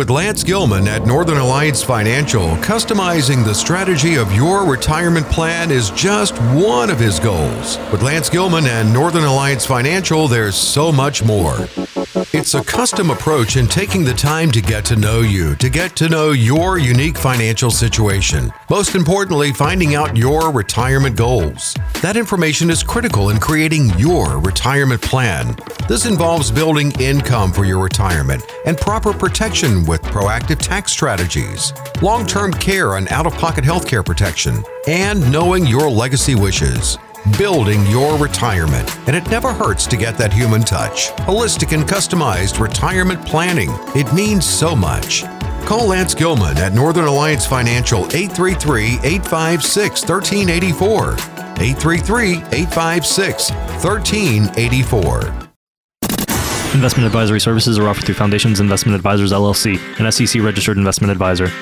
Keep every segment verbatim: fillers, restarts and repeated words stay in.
With Lance Gilman at Northern Alliance Financial, customizing the strategy of your retirement plan is just one of his goals. With Lance Gilman and Northern Alliance Financial, there's so much more. It's a custom approach in taking the time to get to know you, to get to know your unique financial situation. Most importantly, finding out your retirement goals. That information is critical in creating your retirement plan. This involves building income for your retirement and proper protection with proactive tax strategies, long-term care and out-of-pocket healthcare protection, and knowing your legacy wishes. Building your retirement, and it never hurts to get that human touch. Holistic and customized retirement planning. It means so much. Call Lance Gilman at Northern Alliance Financial, eight three three, eight five six, one three eight four. eight three three, eight five six, one three eight four. Investment advisory services are offered through Foundations Investment Advisors, L L C, an S E C-registered investment advisor.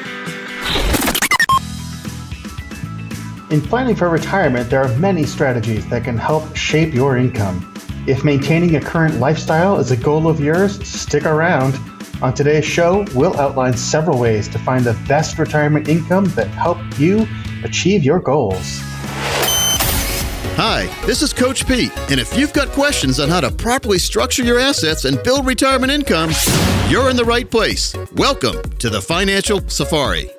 In planning for retirement, there are many strategies that can help shape your income. If maintaining a current lifestyle is a goal of yours, stick around. On today's show, we'll outline several ways to find the best retirement income that help you achieve your goals. Hi, this is Coach Pete, and if you've got questions on how to properly structure your assets and build retirement income, you're in the right place. Welcome to the Financial Safari.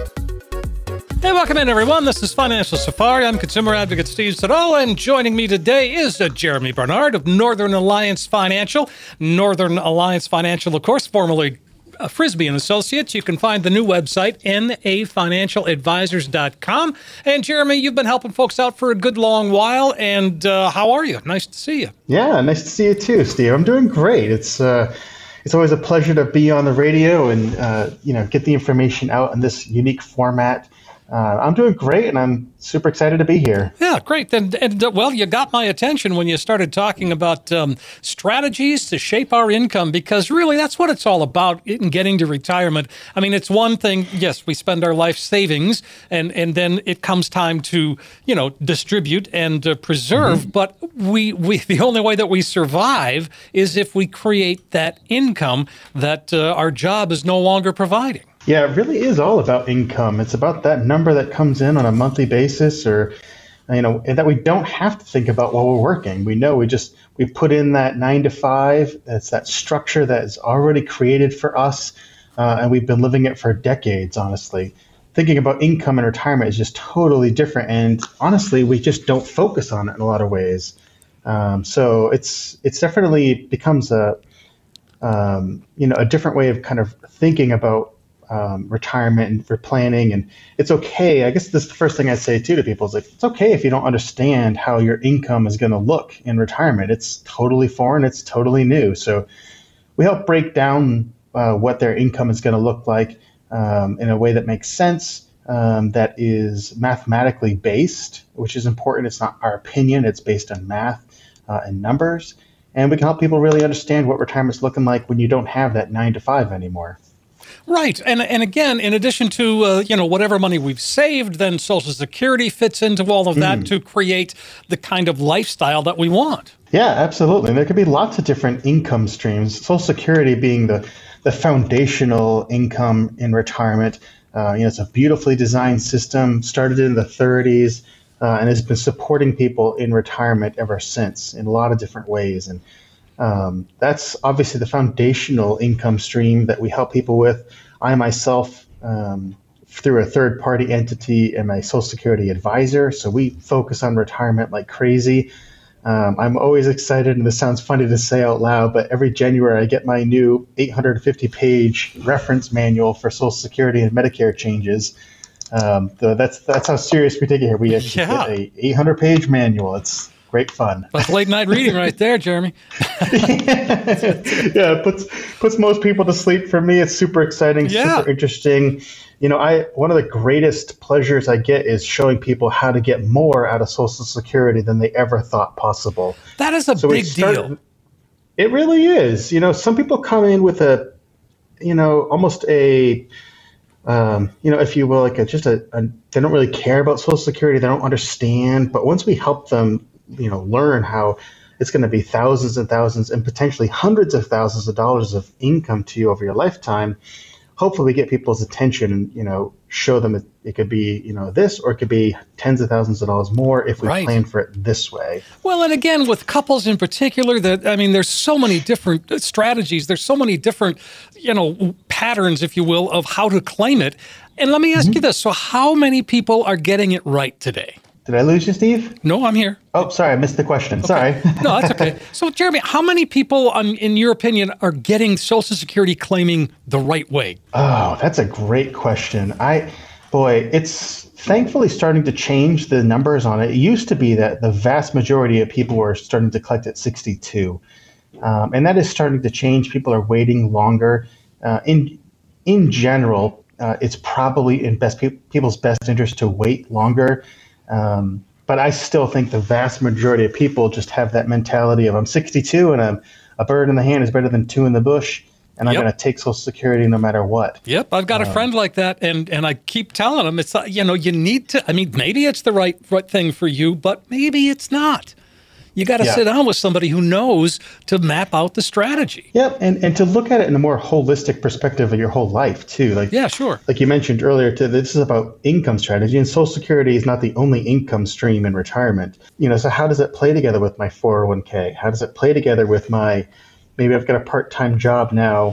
Hey, welcome in, everyone. This is Financial Safari. I'm consumer advocate Steve Siddall, and joining me today is uh, Jeremy Bernard of Northern Alliance Financial. Northern Alliance Financial, of course, formerly uh, Frisbee and Associates. You can find the new website, N A financial advisors dot com. And Jeremy, you've been helping folks out for a good long while, and uh, how are you? Nice to see you. Yeah, nice to see you too, Steve. I'm doing great. It's uh, it's always a pleasure to be on the radio and uh, you know get the information out in this unique format. Uh, I'm doing great, and I'm super excited to be here. Yeah, great. And, and uh, well, you got my attention when you started talking about um, strategies to shape our income, because really that's what it's all about in getting to retirement. I mean, it's one thing, yes, we spend our life savings, and, and then it comes time to, you know, distribute and uh, preserve. Mm-hmm. But we, we the only way that we survive is if we create that income that uh, our job is no longer providing. Yeah, it really is all about income. It's about that number that comes in on a monthly basis, or, you know, and that we don't have to think about while we're working. We know we just, we put in that nine to five. It's that structure that is already created for us. Uh, and we've been living it for decades, honestly. Thinking about income and retirement is just totally different. And honestly, we just don't focus on it in a lot of ways. Um, so it's, it's definitely becomes a, um, you know, a different way of kind of thinking about Um, retirement and for planning. And it's okay. I guess this is the first thing I say too to people is like, it's okay if you don't understand how your income is going to look in retirement. It's totally foreign. It's totally new. So we help break down uh, what their income is going to look like um, in a way that makes sense, um, that is mathematically based, which is important. It's not our opinion. It's based on math uh, and numbers. And we can help people really understand what retirement's looking like when you don't have that nine to five anymore. Right. And and again, in addition to, uh, you know, whatever money we've saved, then Social Security fits into all of that mm. to create the kind of lifestyle that we want. Yeah, absolutely. And there could be lots of different income streams, Social Security being the, the foundational income in retirement. Uh, you know, it's a beautifully designed system, started in the thirties, uh, and has been supporting people in retirement ever since in a lot of different ways. And Um, that's obviously the foundational income stream that we help people with. I myself, um, through a third-party entity, am a Social Security advisor, so we focus on retirement like crazy. Um, I'm always excited, and this sounds funny to say out loud, but every January I get my new eight hundred fifty page reference manual for Social Security and Medicare changes. Um, so that's that's how serious we take it here. We actually yeah. get a eight hundred page manual. It's great fun. That's late night reading right there, Jeremy. yeah, it puts puts most people to sleep. For me, it's super exciting, yeah. super interesting. You know, I one of the greatest pleasures I get is showing people how to get more out of Social Security than they ever thought possible. That is a so big started, deal. It really is. You know, some people come in with a, you know, almost a, um, you know, if you will, like a, just a, a, they don't really care about Social Security. They don't understand. But once we help them, you know, learn how it's going to be thousands and thousands and potentially hundreds of thousands of dollars of income to you over your lifetime, hopefully we get people's attention and, you know, show them it, it could be, you know, this, or it could be tens of thousands of dollars more if we Right. plan for it this way. Well, and again, with couples in particular, that I mean, there's so many different strategies. There's so many different, you know, patterns, if you will, of how to claim it. And let me ask mm-hmm. you this. So how many people are getting it right today? Did I lose you, Steve? No, I'm here. Oh, sorry. I missed the question. Okay. Sorry. No, that's okay. So, Jeremy, how many people, um, in your opinion, are getting Social Security claiming the right way? Oh, that's a great question. I, boy, it's thankfully starting to change the numbers on it. It used to be that the vast majority of people were starting to collect at sixty-two. Um, and that is starting to change. People are waiting longer. Uh, in, in general, uh, it's probably in best pe- people's best interest to wait longer. Um, but I still think the vast majority of people just have that mentality of I'm sixty-two and I'm, a bird in the hand is better than two in the bush, and I'm Yep. going to take Social Security no matter what. Yep, I've got a friend like that, and and I keep telling him it's, you know, you need to, I mean, maybe it's the right, right thing for you, but maybe it's not. You got to Yeah. sit down with somebody who knows to map out the strategy. Yep, and, and to look at it in a more holistic perspective of your whole life too. Like Yeah, sure. like you mentioned earlier, to this is about income strategy, and Social Security is not the only income stream in retirement. You know, so how does it play together with my four oh one k? How does it play together with my, maybe I've got a part-time job now,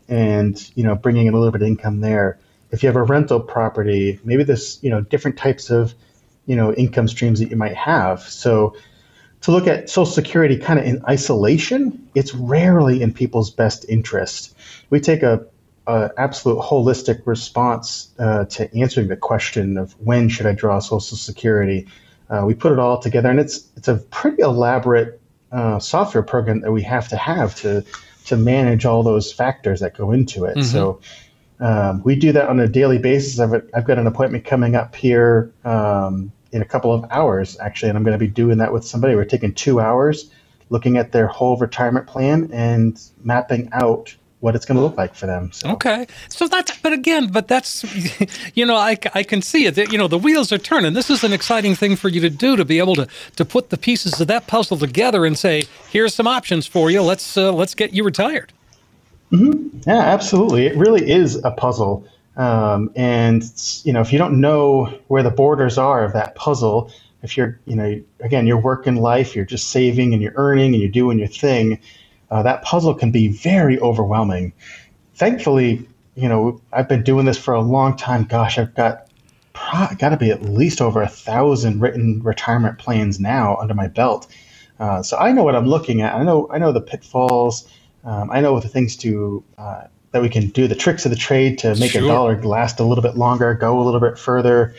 and you know, bringing in a little bit of income there. If you have a rental property, maybe there's, you know, different types of, you know, income streams that you might have. So to look at Social Security kind of in isolation, it's rarely in people's best interest. We take a, a absolute holistic response uh, to answering the question of when should I draw Social Security. Uh, we put it all together, and it's it's a pretty elaborate uh, software program that we have to have to to manage all those factors that go into it. Mm-hmm. So um, we do that on a daily basis. I've, I've got an appointment coming up here um, in a couple of hours, actually, and I'm going to be doing that with somebody. We're taking two hours looking at their whole retirement plan and mapping out what it's going to look like for them. So. Okay. So that's, but again, but that's, you know, I, I can see it. You know, the wheels are turning. This is an exciting thing for you to do, to be able to to put the pieces of that puzzle together and say, here's some options for you. Let's uh, let's get you retired. Mm-hmm. Yeah, absolutely. It really is a puzzle. Um, and, you know, if you don't know where the borders are of that puzzle, if you're, you know, again, you're working life, you're just saving and you're earning and you're doing your thing, uh, that puzzle can be very overwhelming. Thankfully, you know, I've been doing this for a long time. Gosh, I've got pro- got to be at least over a thousand written retirement plans now under my belt. Uh, so I know what I'm looking at. I know I know the pitfalls. Um, I know the things to uh, that we can do, the tricks of the trade to make sure. a dollar last a little bit longer, go a little bit further,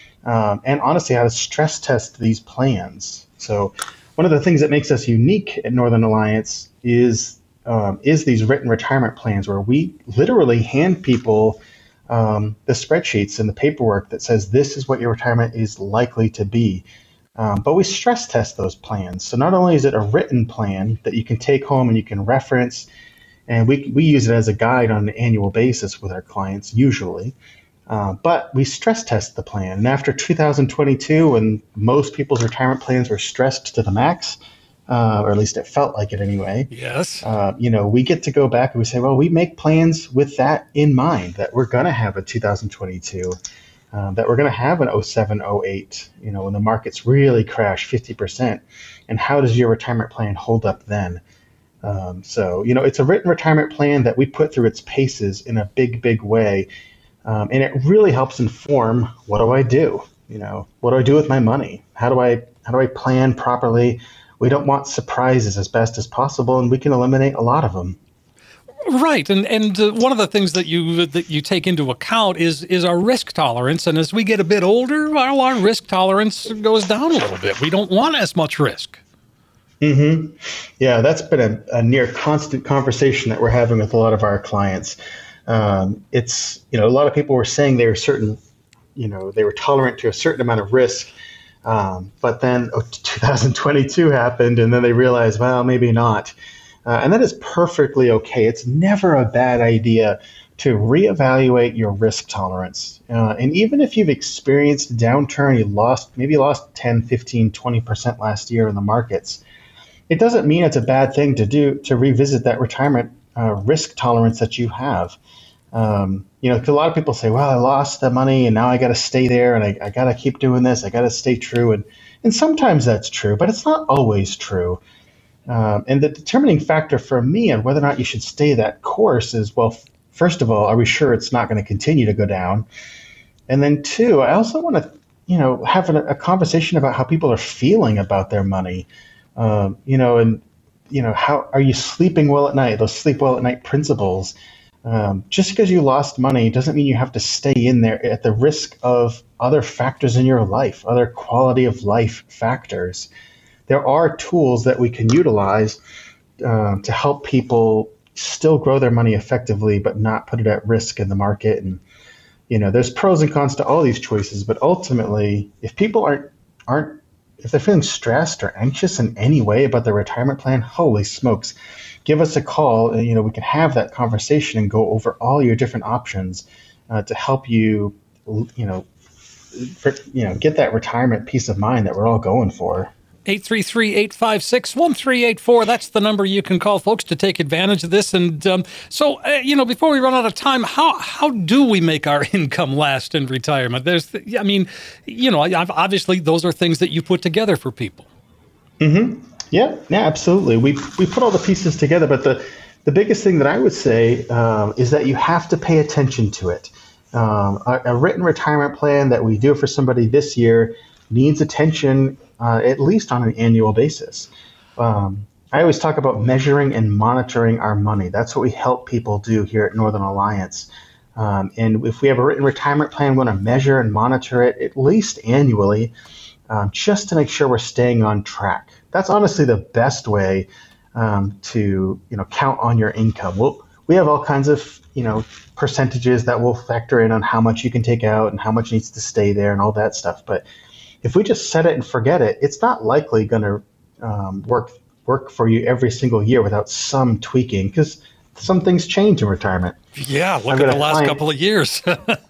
um, and honestly, how to stress test these plans. So one of the things that makes us unique at Northern Alliance is um, is these written retirement plans, where we literally hand people um, the spreadsheets and the paperwork that says this is what your retirement is likely to be. Um, but we stress test those plans. So not only is it a written plan that you can take home and you can reference, and we we use it as a guide on an annual basis with our clients usually, uh, but we stress test the plan. And after two thousand twenty-two, when most people's retirement plans were stressed to the max, uh, or at least it felt like it anyway. Yes. Uh, you know, we get to go back and we say, well, we make plans with that in mind, that we're going to have a two thousand twenty-two. Um, that we're going to have an oh seven, oh eight, you know, when the markets really crash fifty percent. And how does your retirement plan hold up then? Um, so, you know, it's a written retirement plan that we put through its paces in a big, big way. Um, and it really helps inform, what do I do? You know, what do I do with my money? How do I, how do I plan properly? We don't want surprises as best as possible, and we can eliminate a lot of them. Right, and and uh, one of the things that you that you take into account is is our risk tolerance, and as we get a bit older, well, our risk tolerance goes down a little bit. We don't want as much risk. Mm-hmm. Yeah, that's been a, a near constant conversation that we're having with a lot of our clients. Um, it's, you know, a lot of people were saying they were certain, you know, they were tolerant to a certain amount of risk, um, but then oh, two thousand twenty-two happened, and then they realized, well, maybe not. Uh, and that is perfectly okay. It's never a bad idea to reevaluate your risk tolerance. Uh, and even if you've experienced a downturn, you lost, maybe you lost ten, fifteen, twenty percent last year in the markets, it doesn't mean it's a bad thing to do to revisit that retirement uh, risk tolerance that you have. Um, you know, 'cause a lot of people say, well, I lost the money and now I got to stay there and I, I got to keep doing this. I got to stay true. And, and sometimes that's true, but it's not always true. Um, and the determining factor for me on whether or not you should stay that course is, well, f- first of all, are we sure it's not going to continue to go down? And then two, I also want to, you know, have a, a conversation about how people are feeling about their money. Um, you know, and, you know, how are you sleeping well at night? Those sleep well at night principles. Um, just because you lost money doesn't mean you have to stay in there at the risk of other factors in your life, other quality of life factors. There are tools that we can utilize uh, to help people still grow their money effectively, but not put it at risk in the market. And, you know, there's pros and cons to all these choices, but ultimately, if people aren't, aren't, if they're feeling stressed or anxious in any way about their retirement plan, holy smokes, give us a call and, you know, we can have that conversation and go over all your different options uh, to help you, you know, for, you know, get that retirement peace of mind that we're all going for. eight three three, eight five six, one three eight four. That's the number you can call, folks, to take advantage of this. And um, so, uh, you know, before we run out of time, how how do we make our income last in retirement? There's, I mean, you know, obviously those are things that you put together for people. Mm-hmm. Yeah, yeah, absolutely. We we put all the pieces together, but the, the biggest thing that I would say um, is that you have to pay attention to it. Um, a, a written retirement plan that we do for somebody this year needs attention uh, at least on an annual basis. Um, I always talk about measuring and monitoring our money. That's what we help people do here at Northern Alliance. Um, and if we have a written retirement plan, we want to measure and monitor it at least annually, um, just to make sure we're staying on track. That's honestly the best way um, to, you know, count on your income. We'll, we have all kinds of, you know, percentages that will factor in on how much you can take out and how much needs to stay there and all that stuff. But if we just set it and forget it, it's not likely going to um, work work for you every single year without some tweaking, because some things change in retirement. Yeah, look at the last client, couple of years.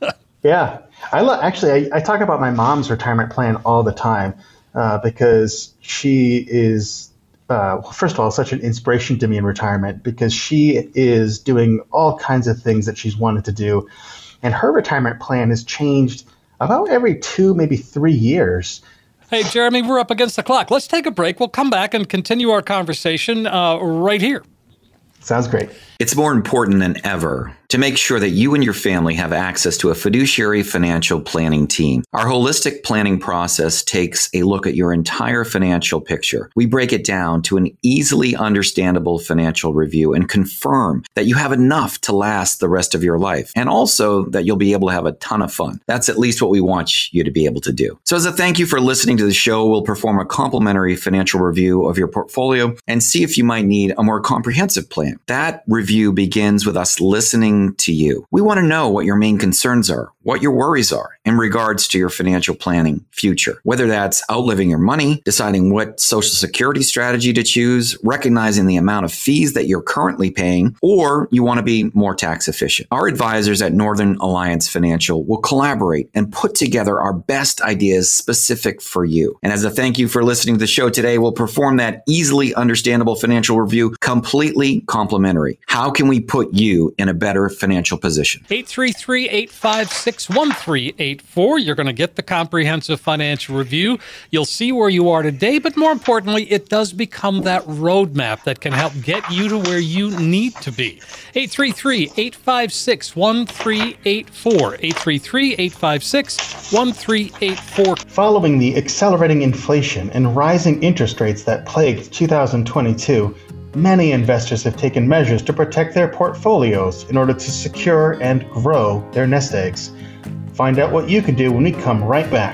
yeah. I lo- Actually, I, I talk about my mom's retirement plan all the time uh, because she is, uh, well, first of all, such an inspiration to me in retirement, because she is doing all kinds of things that she's wanted to do. And her retirement plan has changed about every two, maybe three years. Hey, Jeremy, we're up against the clock. Let's take a break. We'll come back and continue our conversation uh, right here. Sounds great. It's more important than ever to make sure that you and your family have access to a fiduciary financial planning team. Our holistic planning process takes a look at your entire financial picture. We break it down to an easily understandable financial review and confirm that you have enough to last the rest of your life, and also that you'll be able to have a ton of fun. That's at least what we want you to be able to do. So as a thank you for listening to the show, we'll perform a complimentary financial review of your portfolio and see if you might need a more comprehensive plan. That review begins with us listening to you. We want to know what your main concerns are, what your worries are in regards to your financial planning future, whether that's outliving your money, deciding what Social Security strategy to choose, recognizing the amount of fees that you're currently paying, or you want to be more tax efficient. Our advisors at Northern Alliance Financial will collaborate and put together our best ideas specific for you. And as a thank you for listening to the show today, we'll perform that easily understandable financial review completely complimentary. How can we put you in a better financial position? eight three three, eight five six, one three eight four. You're going to get the comprehensive financial review. You'll see where you are today, but more importantly, it does become that roadmap that can help get you to where you need to be. eight three three, eight five six, one three eight four. eight three three, eight five six, one three eight four. Following the accelerating inflation and rising interest rates that plagued two thousand twenty-two, many investors have taken measures to protect their portfolios in order to secure and grow their nest eggs. Find out what you can do when we come right back.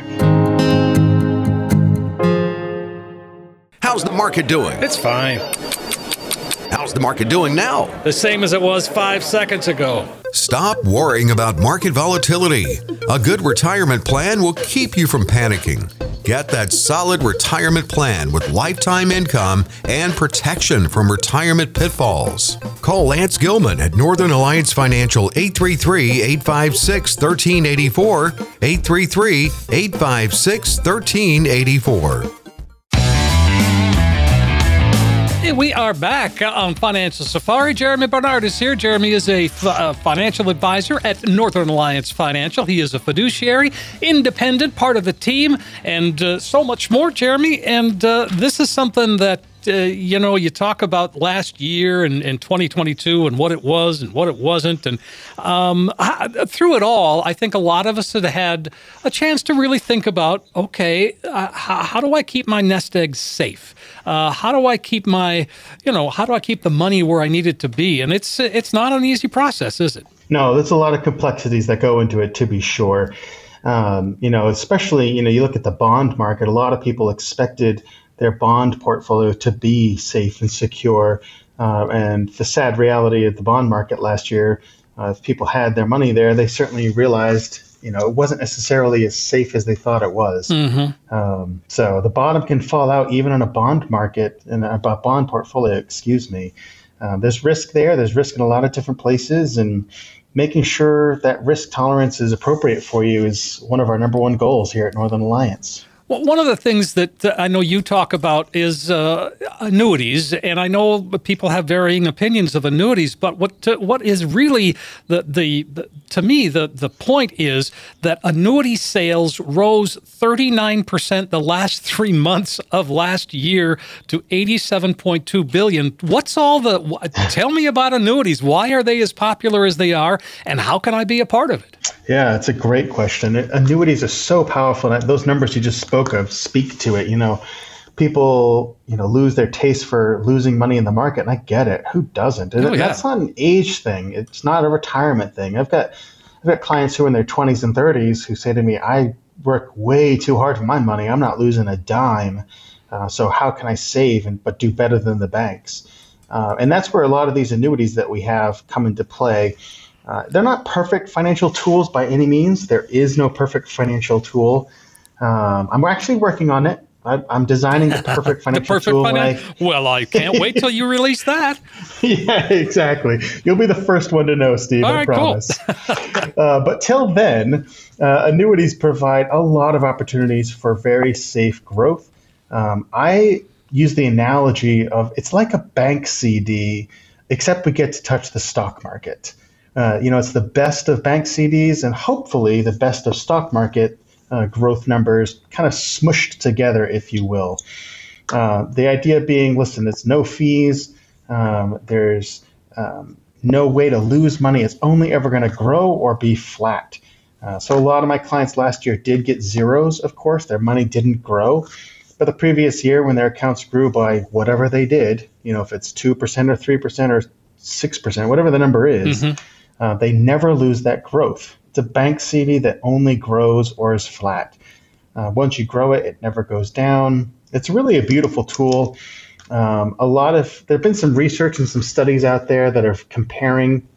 How's the market doing? It's fine. How's the market doing now? The same as it was five seconds ago. Stop worrying about market volatility. A good retirement plan will keep you from panicking. Get that solid retirement plan with lifetime income and protection from retirement pitfalls. Call Lance Gilman at Northern Alliance Financial, eight three three, eight five six, one three eight four, eight three three, eight five six, one three eight four. we are back on Financial Safari. Jeremy Barnard is here. Jeremy is a f- uh, financial advisor at Northern Alliance Financial. He is a fiduciary, independent, part of the team, and uh, so much more, Jeremy. And uh, this is something that Uh, you know, you talk about last year and, and twenty twenty-two and what it was and what it wasn't. And um, I, through it all, I think a lot of us had had a chance to really think about, okay, uh, how, how do I keep my nest eggs safe? Uh, how do I keep my, you know, how do I keep the money where I need it to be? And it's it's not an easy process, is it? No, there's a lot of complexities that go into it, to be sure. Um, you know, especially, you know, you look at the bond market, a lot of people expected their bond portfolio to be safe and secure. Uh, and the sad reality of the bond market last year, uh, if people had their money there, they certainly realized, you know, it wasn't necessarily as safe as they thought it was. Mm-hmm. Um, so the bottom can fall out even in a bond market, in a bond portfolio, excuse me. Um, there's risk there. There's risk in a lot of different places. And making sure that risk tolerance is appropriate for you is one of our number one goals here at Northern Alliance. Well, one of the things that uh, I know you talk about is uh, annuities, and I know people have varying opinions of annuities. But what uh, what is really the, the the to me the the point is that annuity sales rose thirty-nine percent the last three months of last year to eighty-seven point two billion dollars. What's all the? Tell me about annuities. Why are they as popular as they are, and how can I be a part of it? Yeah, it's a great question. Annuities are so powerful. And those numbers you just spoke of speak to it. You know, people, you know, lose their taste for losing money in the market, and I get it. Who doesn't? Oh, yeah. That's not an age thing. It's not a retirement thing. I've got I've got clients who are in their twenties and thirties who say to me, "I work way too hard for my money. I'm not losing a dime. Uh, so how can I save and but do better than the banks?" Uh, and that's where a lot of these annuities that we have come into play. Uh, they're not perfect financial tools by any means. There is no perfect financial tool. Um, I'm actually working on it. I, I'm designing the perfect financial the perfect tool. Finan- I, well, I can't wait till you release that. Yeah, exactly. You'll be the first one to know, Steve. All I right, promise. Cool. uh, but till then, uh, annuities provide a lot of opportunities for very safe growth. Um, I use the analogy of it's like a bank C D, except we get to touch the stock market. Uh, you know, it's the best of bank C Ds and hopefully the best of stock market uh, growth numbers kind of smushed together, if you will. Uh, the idea being, listen, it's no fees. Um, there's um, no way to lose money. It's only ever going to grow or be flat. Uh, so a lot of my clients last year did get zeros, of course. Their money didn't grow. But the previous year when their accounts grew by whatever they did, you know, if it's two percent or three percent or six percent, whatever the number is, mm-hmm. Uh, they never lose that growth. It's a bank C D that only grows or is flat. Uh, once you grow it, it never goes down. It's really a beautiful tool. Um, a lot of there have been some research and some studies out there that are comparing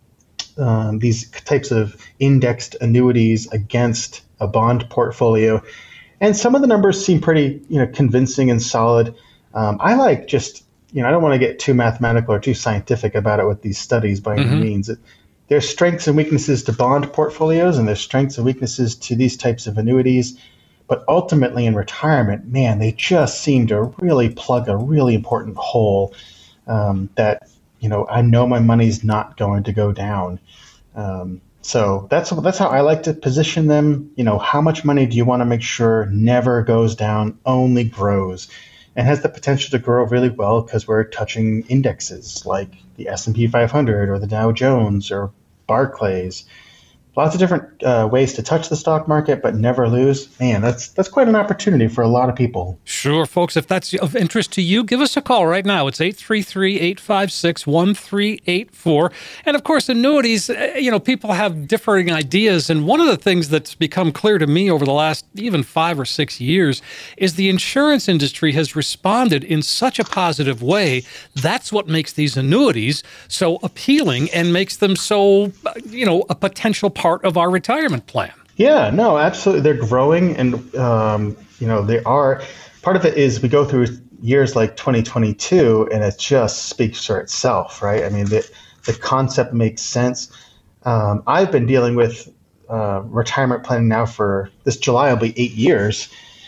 um, these types of indexed annuities against a bond portfolio, and some of the numbers seem pretty, you know, convincing and solid. Um, I like just, you know, I don't want to get too mathematical or too scientific about it with these studies by mm-hmm. any means. It, There's strengths and weaknesses to bond portfolios, and there's strengths and weaknesses to these types of annuities. But ultimately in retirement, man, they just seem to really plug a really important hole um, that, you know, I know my money's not going to go down. Um, so that's that's how I like to position them. You know, how much money do you want to make sure never goes down, only grows, and has the potential to grow really well because we're touching indexes like the S and P five hundred or the Dow Jones or Barclays. Lots of different uh, ways to touch the stock market, but never lose. Man, that's that's quite an opportunity for a lot of people. Sure, folks. If that's of interest to you, give us a call right now. It's eight three three, eight five six, one three eight four. And of course, annuities, you know, people have differing ideas. And one of the things that's become clear to me over the last even five or six years is the insurance industry has responded in such a positive way. That's what makes these annuities so appealing and makes them so, you know, a potential part part of our retirement plan. Yeah, no, absolutely. They're growing, and um, you know, they are. Part of it is we go through years like twenty twenty-two, and it just speaks for itself, right? I mean, the the concept makes sense. Um, I've been dealing with uh, retirement planning now for this July will be eight years,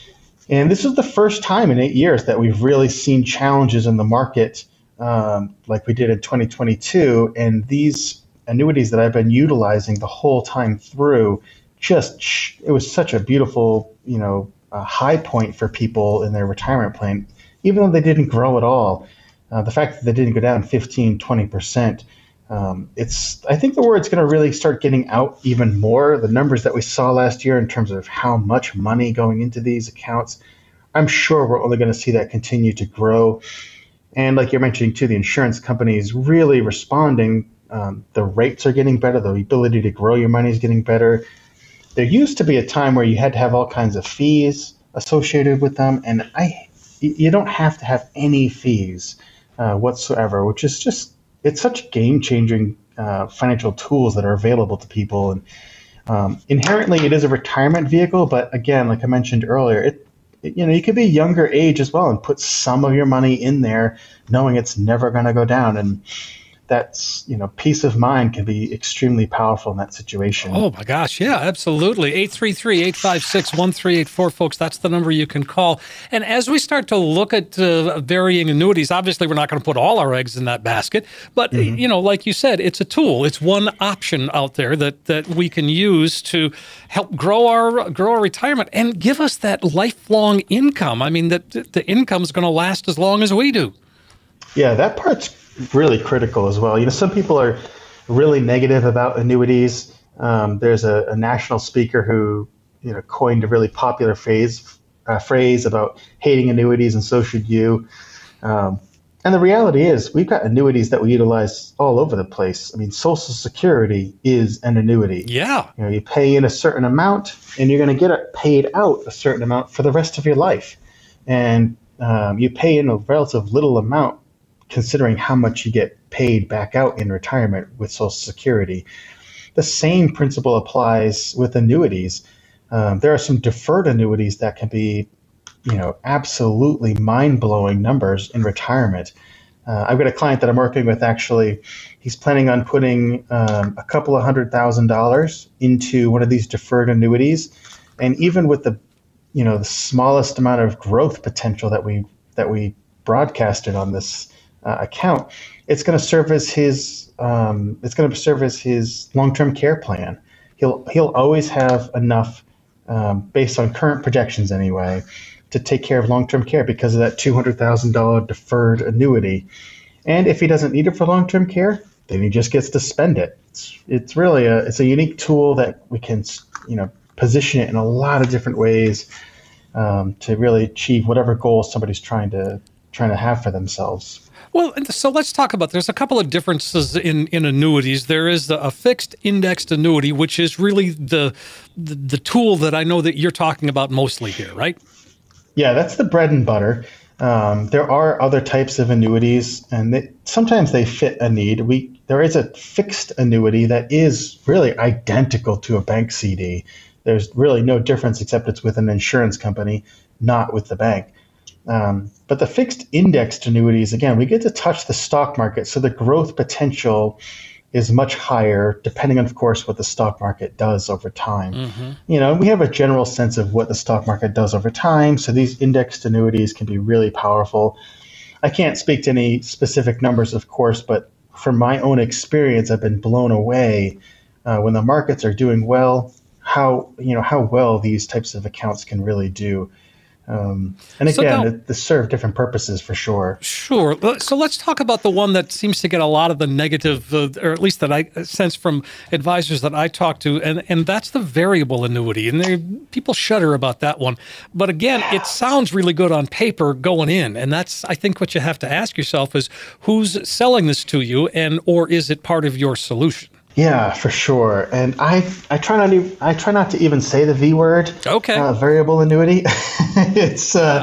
And this is the first time in eight years that we've really seen challenges in the market um, like we did in twenty twenty-two. And these annuities that I've been utilizing the whole time through, just it was such a beautiful, you know, uh, high point for people in their retirement plan, even though they didn't grow at all. Uh, the fact that they didn't go down fifteen, twenty percent, um, it's, I think the word's going to really start getting out even more. The numbers that we saw last year in terms of how much money going into these accounts, I'm sure we're only going to see that continue to grow. And like you're mentioning too, the insurance companies really responding. Um, the rates are getting better. The ability to grow your money is getting better. There used to be a time where you had to have all kinds of fees associated with them. And I, you don't have to have any fees uh, whatsoever, which is just, it's such game-changing uh, financial tools that are available to people. And um, inherently, it is a retirement vehicle. But again, like I mentioned earlier, it, it you know, you could be younger age as well and put some of your money in there knowing it's never going to go down. And that's, you know, peace of mind can be extremely powerful in that situation. Oh, my gosh. Yeah, absolutely. eight three three, eight five six, one three eight four, folks. That's the number you can call. And as we start to look at uh, varying annuities, obviously, we're not going to put all our eggs in that basket. But, mm-hmm. you know, like you said, it's a tool. It's one option out there that, that we can use to help grow our grow our retirement and give us that lifelong income. I mean, that the income is going to last as long as we do. Yeah, that part's really critical as well. You know, some people are really negative about annuities. Um, there's a, a national speaker who, you know, coined a really popular phrase uh, phrase about hating annuities, and so should you. Um, and the reality is, we've got annuities that we utilize all over the place. I mean, Social Security is an annuity. Yeah. You know, you pay in a certain amount, and you're going to get it paid out a certain amount for the rest of your life. And um, you pay in a relative little amount, considering how much you get paid back out in retirement with Social Security. The same principle applies with annuities. Um, there are some deferred annuities that can be, you know, absolutely mind-blowing numbers in retirement. Uh, I've got a client that I'm working with, actually. He's planning on putting um, a couple of hundred thousand dollars into one of these deferred annuities. And even with the, you know, the smallest amount of growth potential that we that we broadcasted on this Uh, account, it's going to serve as his um, it's going to serve as his long-term care plan. He'll he'll always have enough, um, based on current projections anyway, to take care of long-term care because of that two hundred thousand dollars deferred annuity. And if he doesn't need it for long-term care, then he just gets to spend it. It's it's really a it's a unique tool that we can, you know, position it in a lot of different ways um, to really achieve whatever goals somebody's trying to trying to have for themselves. Well, so let's talk about, there's a couple of differences in, in annuities. There is the, a fixed indexed annuity, which is really the, the the tool that I know that you're talking about mostly here, right? Yeah, that's the bread and butter. Um, there are other types of annuities, and they, sometimes they fit a need. We There is a fixed annuity that is really identical to a bank C D. There's really no difference except it's with an insurance company, not with the bank. Um, but the fixed indexed annuities, again, we get to touch the stock market. So the growth potential is much higher, depending on, of course, what the stock market does over time. Mm-hmm. You know, we have a general sense of what the stock market does over time. So these indexed annuities can be really powerful. I can't speak to any specific numbers, of course, but from my own experience, I've been blown away uh, when the markets are doing well, how, you know, how well these types of accounts can really do. Um, and again, so now, they serve different purposes for sure. Sure. So let's talk about the one that seems to get a lot of the negative, uh, or at least that I sense from advisors that I talk to, and, and that's the variable annuity. And they, people shudder about that one. But again, it sounds really good on paper going in. And that's, I think, what you have to ask yourself is, who's selling this to you, and or is it part of your solution? Yeah, for sure. And I, I try not to I try not to even say the V word. Okay. Uh, variable annuity. it's uh,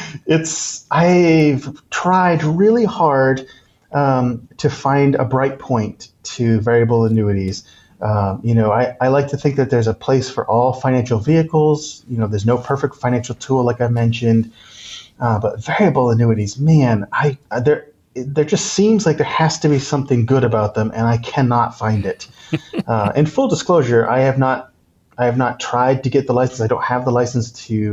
it's I've tried really hard um, to find a bright point to variable annuities. Um, you know, I, I like to think that there's a place for all financial vehicles. You know, there's no perfect financial tool, like I mentioned. Uh, but variable annuities, man, I they're there just seems like there has to be something good about them, and I cannot find it. Uh, in full disclosure, I have not, I have not tried to get the license. I don't have the license to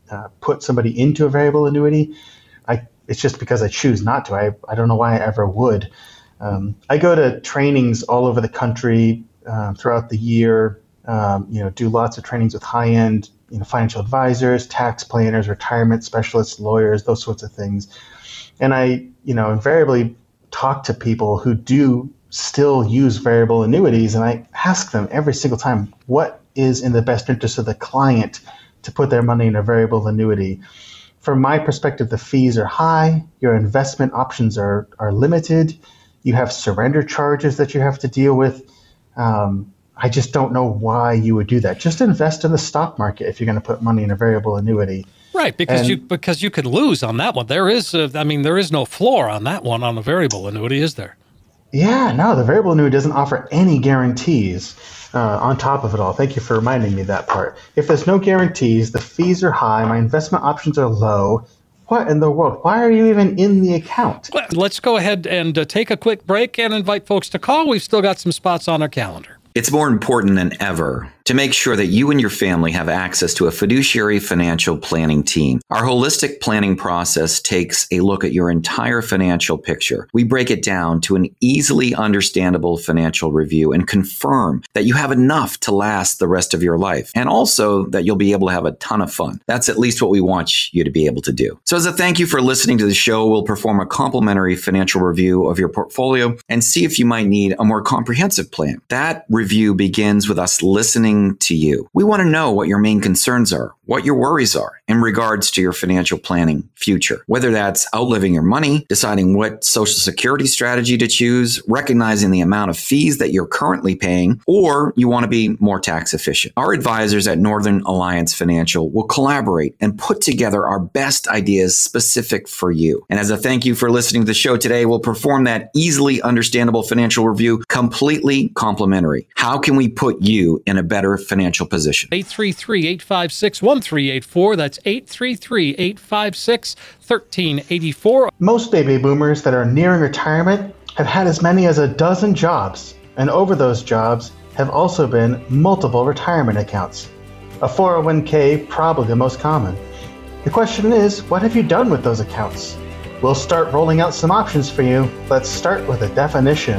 uh, put somebody into a variable annuity. I it's just because I choose not to. I, I don't know why I ever would. Um, I go to trainings all over the country uh, throughout the year. Um, you know, do lots of trainings with high-end, you know, financial advisors, tax planners, retirement specialists, lawyers, those sorts of things. And I, you know, invariably talk to people who do still use variable annuities, and I ask them every single time, what is in the best interest of the client to put their money in a variable annuity? From my perspective, the fees are high, your investment options are are limited, you have surrender charges that you have to deal with. Um, I just don't know why you would do that. Just invest in the stock market if you're going to put money in a variable annuity. Right, because and, you because you could lose on that one. There is, a, I mean, there is no floor on that one on a variable annuity, is there? Yeah, no, the variable annuity doesn't offer any guarantees uh, on top of it all. Thank you for reminding me that part. If there's no guarantees, the fees are high, my investment options are low. What in the world? Why are you even in the account? Well, let's go ahead and uh, take a quick break and invite folks to call. We've still got some spots on our calendar. It's more important than ever to make sure that you and your family have access to a fiduciary financial planning team. Our holistic planning process takes a look at your entire financial picture. We break it down to an easily understandable financial review and confirm that you have enough to last the rest of your life, and also that you'll be able to have a ton of fun. That's at least what we want you to be able to do. So as a thank you for listening to the show, we'll perform a complimentary financial review of your portfolio and see if you might need a more comprehensive plan. That review begins with us listening to you. We want to know what your main concerns are, what your worries are in regards to your financial planning future. Whether that's outliving your money, deciding what Social Security strategy to choose, recognizing the amount of fees that you're currently paying, or you want to be more tax efficient. Our advisors at Northern Alliance Financial will collaborate and put together our best ideas specific for you. And as a thank you for listening to the show today, we'll perform that easily understandable financial review completely complimentary. How can we put you in a better financial position? eight three three, eight five six, one three eight four. That's eight three three, eight five six, one three eight four. Most baby boomers that are nearing retirement have had as many as a dozen jobs, and over those jobs have also been multiple retirement accounts. A four oh one k probably the most common. The question is, what have you done with those accounts? We'll start rolling out some options for you. Let's start with a definition.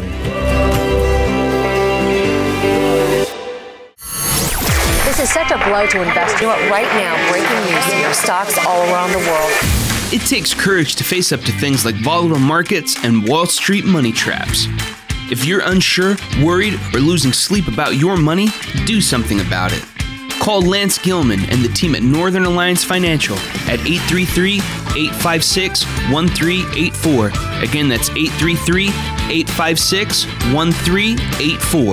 This is such a blow to investors. You know what? Right now, breaking news here, stocks all around the world. It takes courage to face up to things like volatile markets and Wall Street money traps. If you're unsure, worried, or losing sleep about your money, do something about it. Call Lance Gilman and the team at Northern Alliance Financial at eight three three, eight five six, one three eight four. Again, that's eight three three, eight five six, one three eight four.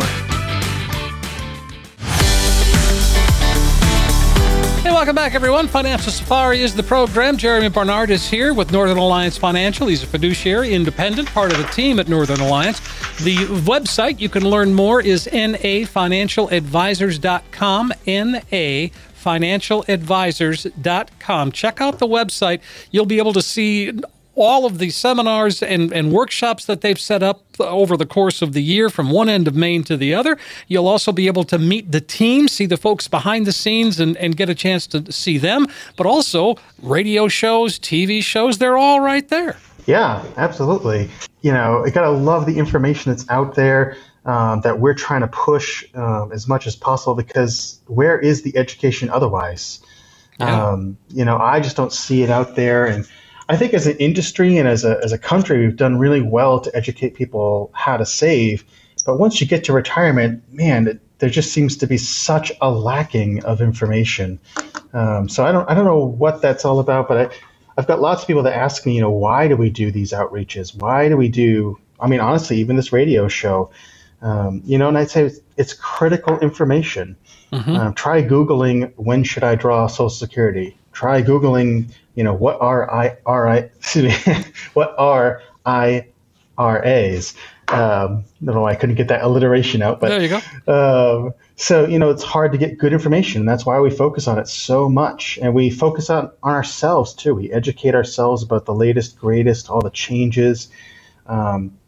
Welcome back, everyone. Financial Safari is the program. Jeremy Barnard is here with Northern Alliance Financial. He's a fiduciary, independent, part of the team at Northern Alliance. The website you can learn more is N A financial advisors dot com, N A financial advisors dot com. Check out the website. You'll be able to see all of the seminars and, and workshops that they've set up over the course of the year from one end of Maine to the other. You'll also be able to meet the team, see the folks behind the scenes and, and get a chance to see them, but also radio shows, T V shows, they're all right there. Yeah, absolutely. You know, you gotta love the information that's out there um, that we're trying to push um, as much as possible, because where is the education otherwise? Yeah. Um, you know, I just don't see it out there. And I think as an industry and as a as a country, we've done really well to educate people how to save. But once you get to retirement, man, it, there just seems to be such a lacking of information. Um, so I don't I don't know what that's all about, but I, I've got lots of people that ask me, you know, why do we do these outreaches? Why do we do? I mean, honestly, even this radio show, um, you know, and I'd say it's, it's critical information. Mm-hmm. Um, try Googling, when should I draw Social Security? Try Googling, you know, what are I, R I, excuse me, what are I R As? Um, I don't know why I couldn't get that alliteration out, but there you go. Um, so, you know, it's hard to get good information. And that's why we focus on it so much. And we focus on, on ourselves, too. We educate ourselves about the latest, greatest, all the changes. Um,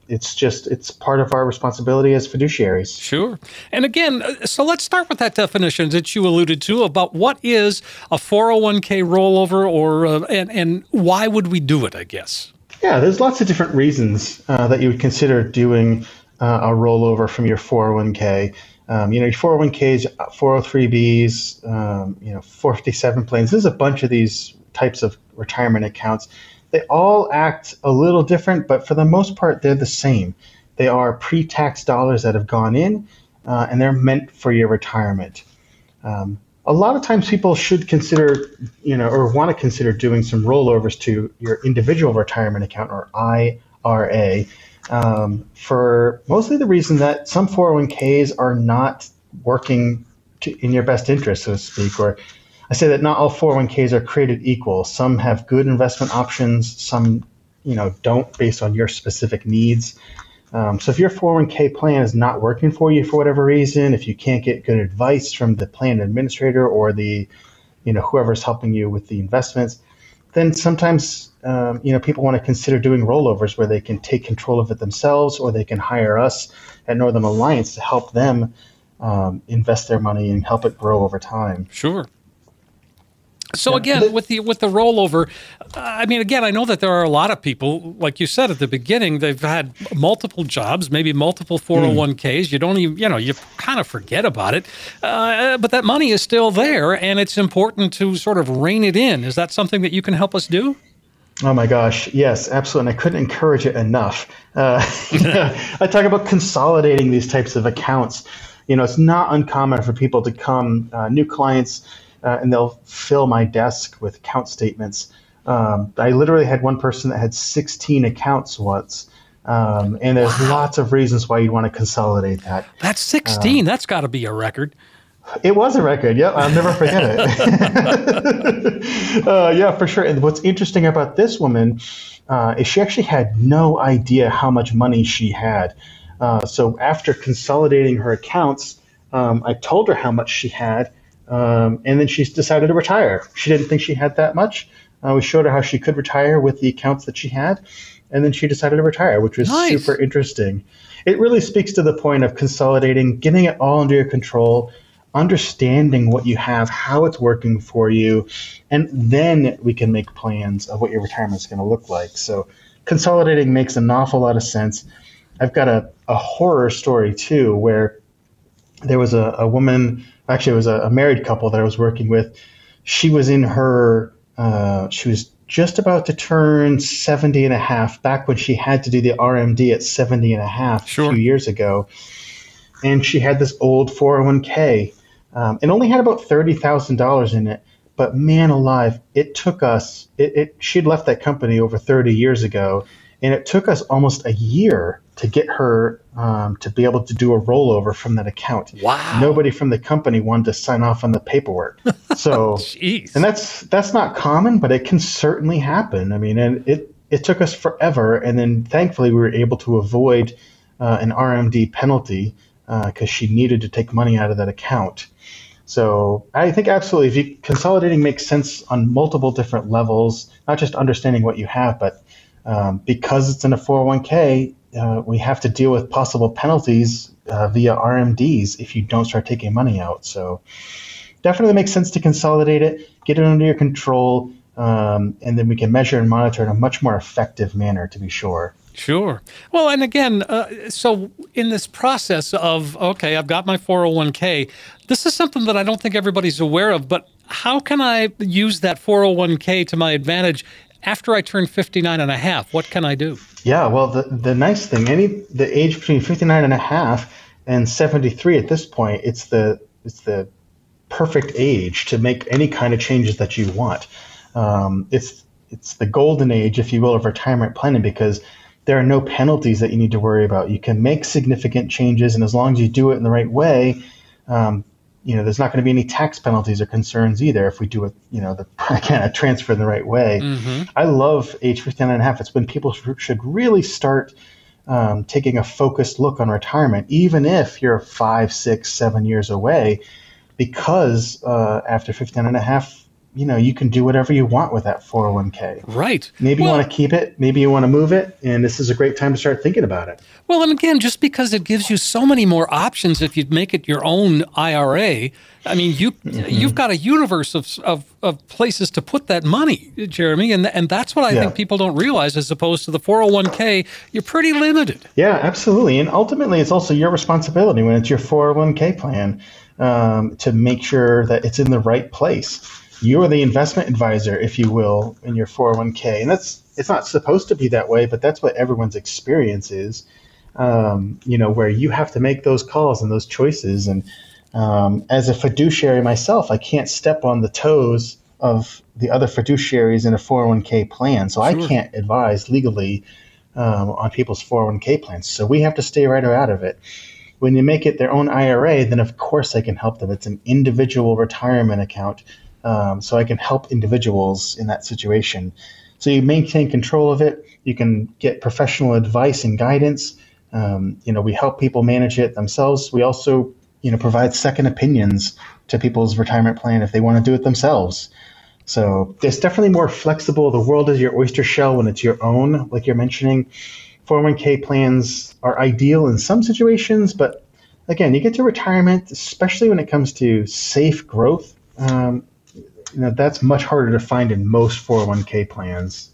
it's just, it's part of our responsibility as fiduciaries. Sure. And again, so let's start with that definition that you alluded to about what is a four oh one k rollover, or uh, and, and why would we do it, I guess? Yeah, there's lots of different reasons uh, that you would consider doing uh, a rollover from your four oh one k. Um, you know, your four oh one k's, four oh three b's, um, you know, four fifty-seven plans. There's a bunch of these types of retirement accounts. They all act a little different, but for the most part, they're the same. They are pre-tax dollars that have gone in, uh, and they're meant for your retirement. Um, a lot of times people should consider, you know, or want to consider doing some rollovers to your individual retirement account, or I R A. Um, for mostly the reason that some four oh one k's are not working to, in your best interest, so to speak. Or I say that not all four oh one k's are created equal. Some have good investment options, some, you know, don't, based on your specific needs. Um, so if your four oh one k plan is not working for you for whatever reason, if you can't get good advice from the plan administrator or the, you know, whoever's helping you with the investments, then sometimes um, you know, people want to consider doing rollovers where they can take control of it themselves, or they can hire us at Northern Alliance to help them um, invest their money and help it grow over time. Sure. So Yeah. again, with the with the rollover, uh, I mean, again, I know that there are a lot of people, like you said at the beginning, they've had multiple jobs, maybe multiple four oh one k's. You don't even, you know, you kind of forget about it, uh, but that money is still there, and it's important to sort of rein it in. Is that something that you can help us do? Oh my gosh, yes, absolutely. And I couldn't encourage it enough. Uh, I talk about consolidating these types of accounts. You know, it's not uncommon for people to come, uh, new clients, uh, and they'll fill my desk with account statements. Um, I literally had one person that had sixteen accounts once. Um, and there's wow. lots of reasons why you'd want to consolidate that. That's sixteen. Um, That's got to be a record. It was a record. Yep. I'll never forget it. uh, yeah, for sure. And what's interesting about this woman uh, is she actually had no idea how much money she had. Uh, so after consolidating her accounts, um, I told her how much she had, um, and then she decided to retire. She didn't think she had that much. Uh, we showed her how she could retire with the accounts that she had, and then she decided to retire, which was nice. Super interesting. It really speaks to the point of consolidating, getting it all under your control, understanding what you have, how it's working for you, and then we can make plans of what your retirement is going to look like. So consolidating makes an awful lot of sense. I've got a, a horror story, too, where there was a, a woman, actually it was a, a married couple that I was working with. She was in her, uh, she was just about to turn seventy and a half, back when she had to do the R M D at seventy and a half sure. a few years ago. And she had this old four oh one k. Um, it only had about thirty thousand dollars in it, but man alive, it took us, it, it, she'd left that company over thirty years ago, and it took us almost a year to get her um, to be able to do a rollover from that account. Wow. Nobody from the company wanted to sign off on the paperwork. So, Jeez. And that's that's not common, but it can certainly happen. I mean, and it, it took us forever, and then thankfully we were able to avoid uh, an R M D penalty because uh, she needed to take money out of that account. So I think absolutely, if you, consolidating makes sense on multiple different levels, not just understanding what you have, but um, because it's in a four oh one k, uh, we have to deal with possible penalties uh, via R M Ds if you don't start taking money out. So definitely makes sense to consolidate it, get it under your control, um, and then we can measure and monitor in a much more effective manner, to be sure. Sure. Well, and again, uh, so in this process of, okay, I've got my four oh one k, this is something that I don't think everybody's aware of, but how can I use that four oh one k to my advantage after I turn fifty-nine and a half? What can I do? Yeah, well, the, the nice thing, any the age between fifty-nine and a half and seventy-three at this point, it's the it's the perfect age to make any kind of changes that you want. Um, it's it's the golden age, if you will, of retirement planning, because there are no penalties that you need to worry about. You can make significant changes, and as long as you do it in the right way, um, you know, there's not going to be any tax penalties or concerns either if we do it, you know, the kind of transfer in the right way. Mm-hmm. I love age fifty-nine and a half. It's when people should really start um, taking a focused look on retirement, even if you're five, six, seven years away, because uh, after fifty-nine and a half, you know, you can do whatever you want with that four oh one k. Right. Maybe well, you want to keep it. Maybe you want to move it. And this is a great time to start thinking about it. Well, and again, just because it gives you so many more options if you make it your own I R A, I mean, you, mm-hmm. you've got a universe of, of, of places to put that money, Jeremy. And, and that's what I yeah. think people don't realize, as opposed to the four oh one k, you're pretty limited. Yeah, absolutely. And ultimately, it's also your responsibility when it's your four oh one k plan um, to make sure that it's in the right place. You are the investment advisor, if you will, in your four oh one k. And that's it's not supposed to be that way, but that's what everyone's experience is, um, you know, where you have to make those calls and those choices. And um, as a fiduciary myself, I can't step on the toes of the other fiduciaries in a four oh one k plan. So sure. I can't advise legally um, on people's four oh one k plans. So we have to stay right out of it. When you make it their own I R A, then of course I can help them. It's an individual retirement account. Um, so I can help individuals in that situation. So you maintain control of it. You can get professional advice and guidance. Um, you know, we help people manage it themselves. We also, you know, provide second opinions to people's retirement plan if they want to do it themselves. So it's definitely more flexible. The world is your oyster shell when it's your own, like you're mentioning. four oh one k plans are ideal in some situations, but again, you get to retirement, especially when it comes to safe growth. Um, You know, that's much harder to find in most four oh one k plans.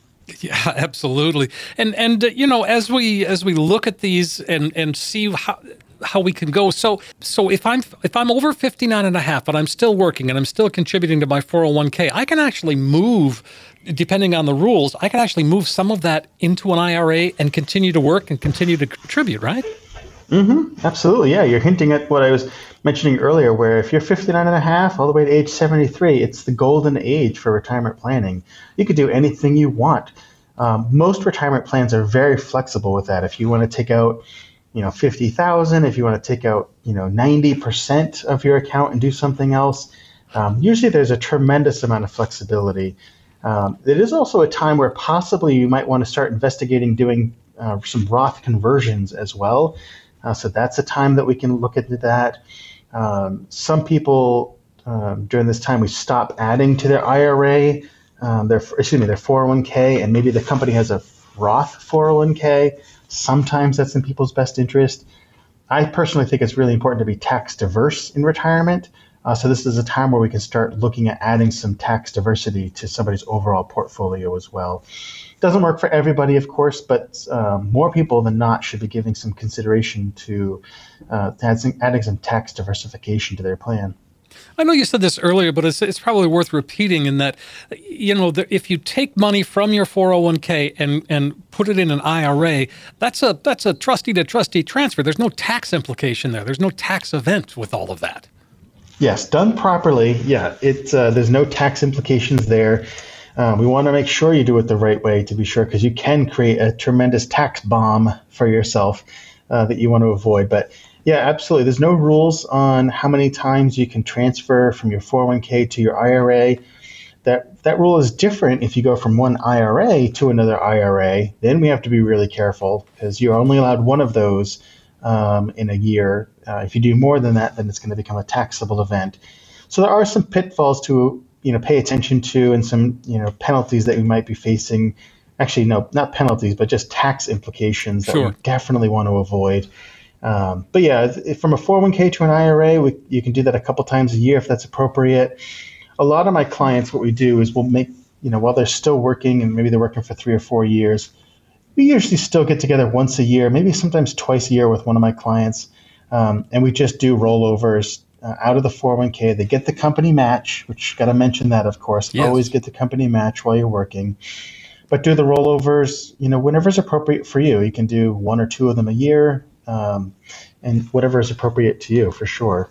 Yeah, absolutely. And and uh, you know, as we as we look at these and and see how how we can go. So so if I'm if I'm over fifty-nine and a half, but I'm still working and I'm still contributing to my four oh one k, I can actually move, depending on the rules, I can actually move some of that into an I R A and continue to work and continue to contribute, right? Mm-hmm. Absolutely. Yeah. You're hinting at what I was mentioning earlier, where if you're fifty-nine and a half all the way to age seventy-three, it's the golden age for retirement planning. You could do anything you want. Um, most retirement plans are very flexible with that. If you want to take out, you know, fifty thousand, if you want to take out, you know, ninety percent of your account and do something else, um, usually there's a tremendous amount of flexibility. Um, it is also a time where possibly you might want to start investigating doing uh, some Roth conversions as well. Uh, so that's a time that we can look into that. Um, some people um, during this time, we stop adding to their I R A, um, their excuse me, their four oh one k, and maybe the company has a Roth four oh one k. Sometimes that's in people's best interest. I personally think it's really important to be tax diverse in retirement. Uh, so this is a time where we can start looking at adding some tax diversity to somebody's overall portfolio as well. Doesn't work for everybody, of course, but um, more people than not should be giving some consideration to uh, adding, adding some tax diversification to their plan. I know you said this earlier, but it's, it's probably worth repeating in that, you know, the, if you take money from your four oh one k and, and put it in an I R A, that's a that's a trustee to trustee transfer. There's no tax implication there. There's no tax event with all of that. Yes, done properly. Yeah, it's uh, there's no tax implications there. Um, we want to make sure you do it the right way, to be sure, because you can create a tremendous tax bomb for yourself uh, that you want to avoid. But yeah, absolutely. There's no rules on how many times you can transfer from your four oh one k to your I R A. That that rule is different if you go from one I R A to another I R A. Then we have to be really careful because you're only allowed one of those um, in a year. Uh, if you do more than that, then it's going to become a taxable event. So there are some pitfalls to you know pay attention to, and some you know penalties that we might be facing. Actually, no, not penalties, but just tax implications that Sure. we definitely want to avoid. Um, but yeah, if from a four oh one k to an I R A, we, you can do that a couple times a year if that's appropriate. A lot of my clients, what we do is we'll make, you know, while they're still working and maybe they're working for three or four years, we usually still get together once a year, maybe sometimes twice a year with one of my clients. Um, and we just do rollovers uh, out of the four oh one k. They get the company match, which got to mention that, of course. Yes. Always get the company match while you're working. But do the rollovers, you know, whenever is appropriate for you. You can do one or two of them a year, um, and whatever is appropriate to you, for sure.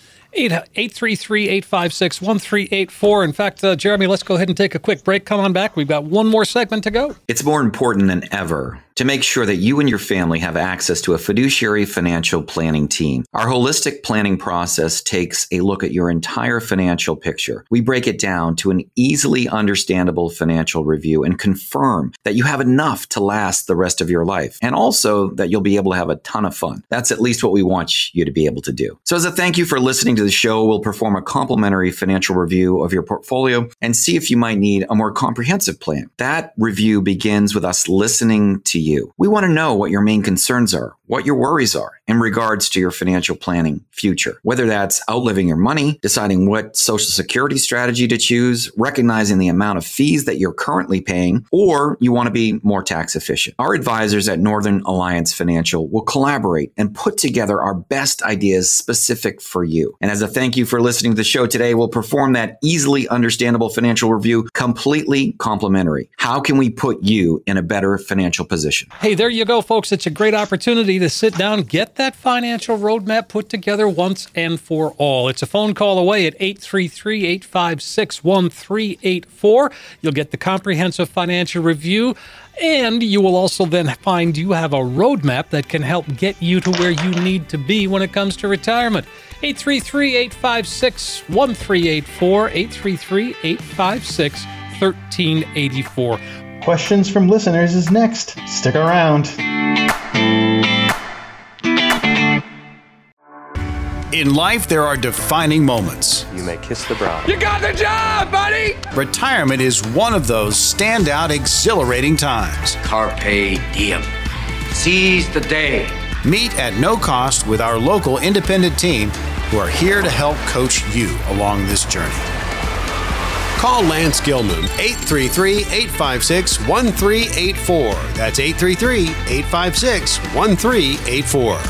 eight three three, eight five six, one three eight four. In fact, uh, Jeremy, let's go ahead and take a quick break. Come on back. We've got one more segment to go. It's more important than ever to make sure that you and your family have access to a fiduciary financial planning team. Our holistic planning process takes a look at your entire financial picture. We break it down to an easily understandable financial review and confirm that you have enough to last the rest of your life, and also that you'll be able to have a ton of fun. That's at least what we want you to be able to do. So as a thank you for listening to the show, we'll perform a complimentary financial review of your portfolio and see if you might need a more comprehensive plan. That review begins with us listening to you. We want to know what your main concerns are, what your worries are in regards to your financial planning future, whether that's outliving your money, deciding what Social Security strategy to choose, recognizing the amount of fees that you're currently paying, or you want to be more tax efficient. Our advisors at Northern Alliance Financial will collaborate and put together our best ideas specific for you. And as a thank you for listening to the show today, we'll perform that easily understandable financial review completely complimentary. How can we put you in a better financial position? Hey, there you go, folks. It's a great opportunity to sit down, get that financial roadmap put together once and for all. It's a phone call away at eight three three, eight five six, one three eight four. You'll get the comprehensive financial review, and you will also then find you have a roadmap that can help get you to where you need to be when it comes to retirement. eight three three, eight five six, one three eight four, eight three three, eight five six, one three eight four. Questions from listeners is next. Stick around. In life, there are defining moments. You may kiss the bride. You got the job, buddy! Retirement is one of those standout, exhilarating times. Carpe diem. Seize the day. Meet at no cost with our local independent team who are here to help coach you along this journey. Call Lance Gilman, eight three three, eight five six, one three eight four. That's eight three three, eight five six, one three eight four.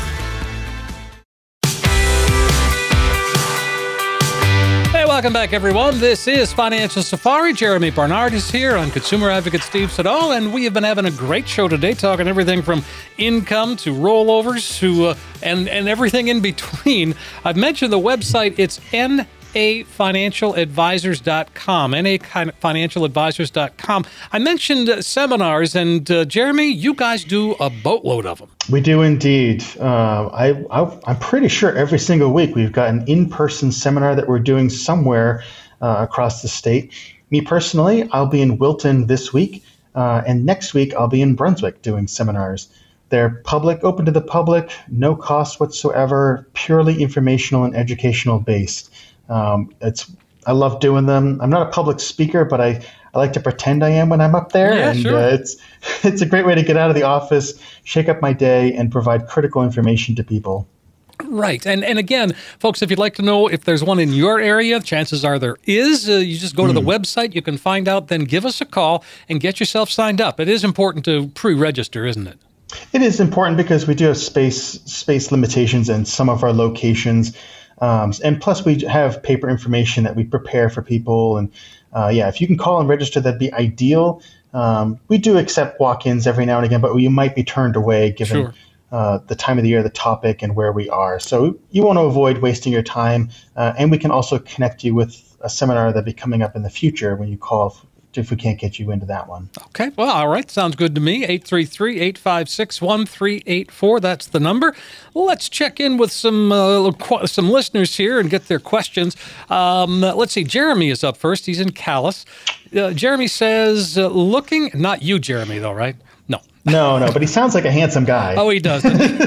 Welcome back, everyone. This is Financial Safari. Jeremy Barnard is here. I'm consumer advocate Steve Siddall, and we have been having a great show today, talking everything from income to rollovers to uh, and and everything in between. I've mentioned the website. It's N A financial advisors dot com. N A financial advisors dot com. I mentioned uh, seminars, and uh, Jeremy, you guys do a boatload of them. We do indeed. Uh, I, I, I'm pretty sure every single week we've got an in-person seminar that we're doing somewhere uh, across the state. Me personally, I'll be in Wilton this week, uh, and next week I'll be in Brunswick doing seminars. They're public, open to the public, no cost whatsoever, purely informational and educational based. Um, it's I love doing them. I'm not a public speaker, but I, I like to pretend I am when I'm up there. Yeah, and sure. uh, it's it's a great way to get out of the office, shake up my day, and provide critical information to people. Right. And and again, folks, if you'd like to know if there's one in your area, chances are there is. Uh, you just go to the mm. website. You can find out. Then give us a call and get yourself signed up. It is important to pre-register, isn't it? It is important because we do have space space limitations in some of our locations. Um, and plus, we have paper information that we prepare for people. And uh, yeah, if you can call and register, that'd be ideal. Um, we do accept walk-ins every now and again, but you might be turned away given Sure. uh, the time of the year, the topic, and where we are. So you want to avoid wasting your time. Uh, and we can also connect you with a seminar that'll be coming up in the future when you call if we can't get you into that one. Okay. Well, all right. Sounds good to me. eight three three, eight five six, one three eight four. That's the number. Let's check in with some uh, qu- some listeners here and get their questions. Um, let's see. Jeremy is up first. He's in Calais. Uh, Jeremy says, uh, looking, not you, Jeremy, though, right? No. No, no, but he sounds like a handsome guy. Oh, he does.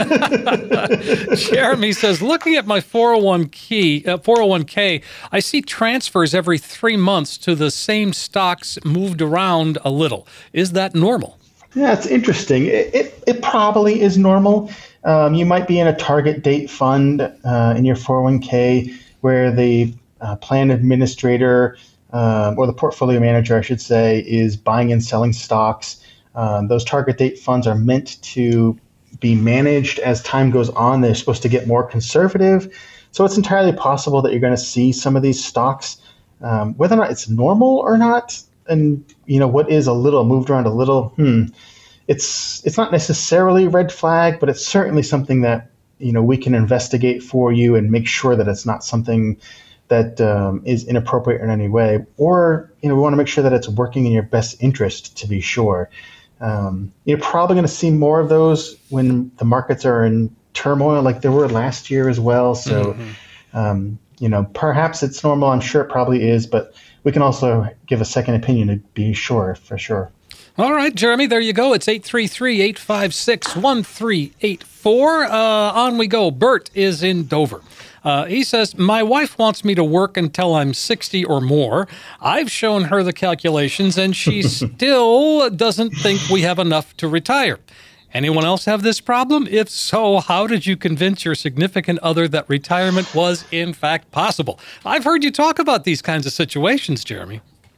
Jeremy says, looking at my four oh one k, uh, four oh one k, I see transfers every three months to the same stocks moved around a little. Is that normal? Yeah, it's interesting. It, it, it probably is normal. Um, you might be in a target date fund uh, in your four oh one k where the uh, plan administrator um, or the portfolio manager, I should say, is buying and selling stocks. Um, those target date funds are meant to be managed as time goes on. They're supposed to get more conservative. So it's entirely possible that you're going to see some of these stocks, um, whether or not it's normal or not. And, you know, what is a little moved around a little, hmm, it's it's not necessarily red flag, but it's certainly something that, you know, we can investigate for you and make sure that it's not something that um, is inappropriate in any way. Or, you know, we want to make sure that it's working in your best interest to be sure. Um, you're probably going to see more of those when the markets are in turmoil, like they were last year as well. So, mm-hmm. um, you know, perhaps it's normal. I'm sure it probably is, but we can also give a second opinion to be sure, for sure. All right, Jeremy, there you go. It's eight three three, eight five six, one three eight four. Uh, on we go. Bert is in Dover. Uh, he says, my wife wants me to work until I'm sixty or more. I've shown her the calculations, and she still doesn't think we have enough to retire. Anyone else have this problem? If so, how did you convince your significant other that retirement was, in fact, possible? I've heard you talk about these kinds of situations, Jeremy.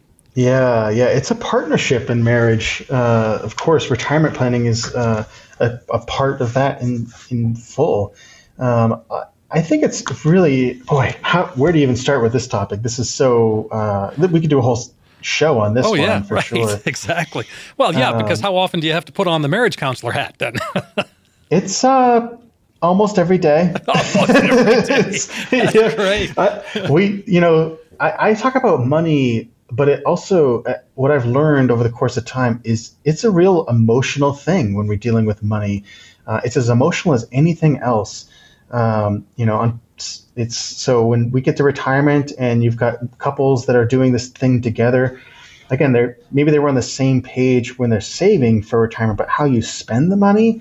Yeah, yeah, it's a partnership in marriage. Uh, of course, retirement planning is uh, a, a part of that in in full. Um, I think it's really, boy, how, where do you even start with this topic? This is so, uh, we could do a whole show on this oh, one yeah, for right, sure. Exactly. Well, yeah, um, because how often do you have to put on the marriage counselor hat then? It's uh, almost every day. Almost every day. That's yeah. great. I, we, you know, I, I talk about money, but it also, uh, what I've learned over the course of time is it's a real emotional thing when we're dealing with money. Uh, it's as emotional as anything else. Um, you know, it's so when we get to retirement and you've got couples that are doing this thing together, again, they're maybe they were on the same page when they're saving for retirement, but how you spend the money,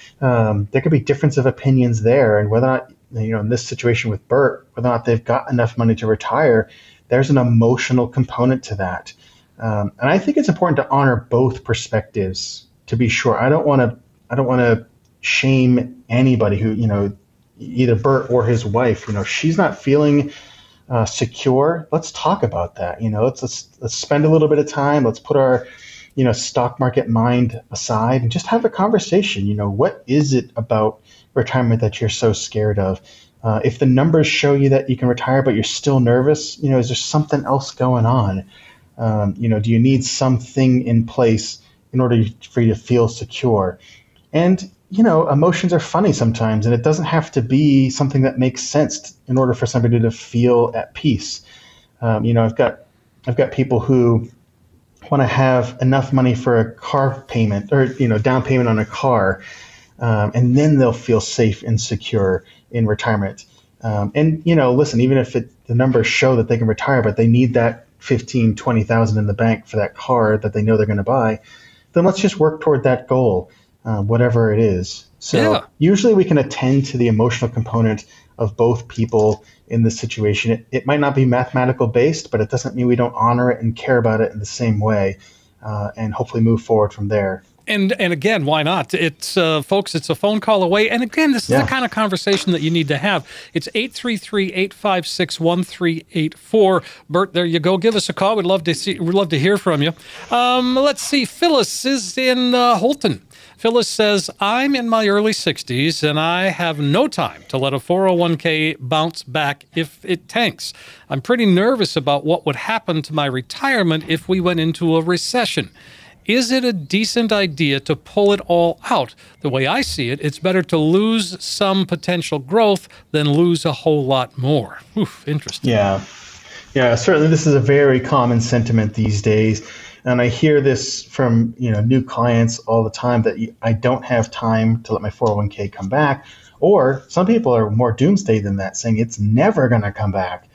um, there could be difference of opinions there. And whether or not, you know, in this situation with Bert, whether or not they've got enough money to retire, there's an emotional component to that. Um, and I think it's important to honor both perspectives, to be sure. I don't want to, I don't want to shame anybody who, you know, either Bert or his wife, you know, she's not feeling uh, secure. Let's talk about that. You know, let's, let's let's spend a little bit of time. Let's put our, you know, stock market mind aside and just have a conversation. You know, what is it about retirement that you're so scared of? Uh, if the numbers show you that you can retire, but you're still nervous, you know, is there something else going on? Um, you know, do you need something in place in order for you to feel secure? And you know, emotions are funny sometimes, and it doesn't have to be something that makes sense in order for somebody to feel at peace. Um, you know, I've got I've got people who want to have enough money for a car payment or, you know, down payment on a car, um, and then they'll feel safe and secure in retirement. Um, and, you know, listen, even if it, the numbers show that they can retire, but they need that fifteen, twenty thousand in the bank for that car that they know they're going to buy, then let's just work toward that goal. Uh, whatever it is. So yeah. Usually we can attend to the emotional component of both people in this situation. It, it might not be mathematical based, but it doesn't mean we don't honor it and care about it in the same way, uh, and hopefully move forward from there. And and again, why not? It's uh, folks, it's a phone call away. And again, this is yeah. the kind of conversation that you need to have. It's eight three three, eight five six, one three eight four. Bert, there you go. Give us a call. We'd love to see. We'd love to hear from you. Um, let's see. Phyllis is in uh, Holton. Phyllis says, I'm in my early sixties and I have no time to let a four oh one k bounce back if it tanks. I'm pretty nervous about what would happen to my retirement if we went into a recession. Is it a decent idea to pull it all out? The way I see it, it's better to lose some potential growth than lose a whole lot more. Oof, interesting. Yeah. Yeah, certainly this is a very common sentiment these days. And I hear this from, you know, new clients all the time that I don't have time to let my four oh one k come back. Or some people are more doomsday than that, saying it's never going to come back.